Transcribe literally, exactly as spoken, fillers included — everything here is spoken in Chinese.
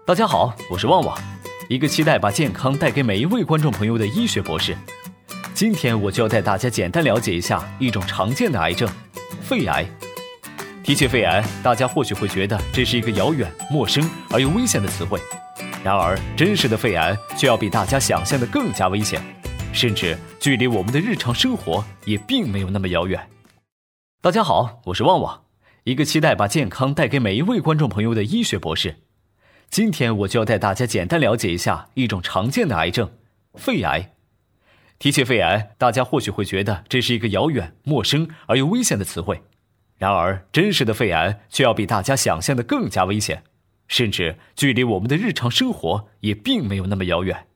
大家好，我是旺旺，一个期待把健康带给每一位观众朋友的医学博士。今天我就要带大家简单了解一下一种常见的癌症——肺癌。提起肺癌，大家或许会觉得这是一个遥远、陌生而又危险的词汇。然而，真实的肺癌却要比大家想象的更加危险，甚至距离我们的日常生活也并没有那么遥远。大家好，我是旺旺，一个期待把健康带给每一位观众朋友的医学博士。今天我就要带大家简单了解一下一种常见的癌症——肺癌。提起肺癌，大家或许会觉得这是一个遥远、陌生而又危险的词汇。然而，真实的肺癌却要比大家想象的更加危险，甚至距离我们的日常生活也并没有那么遥远。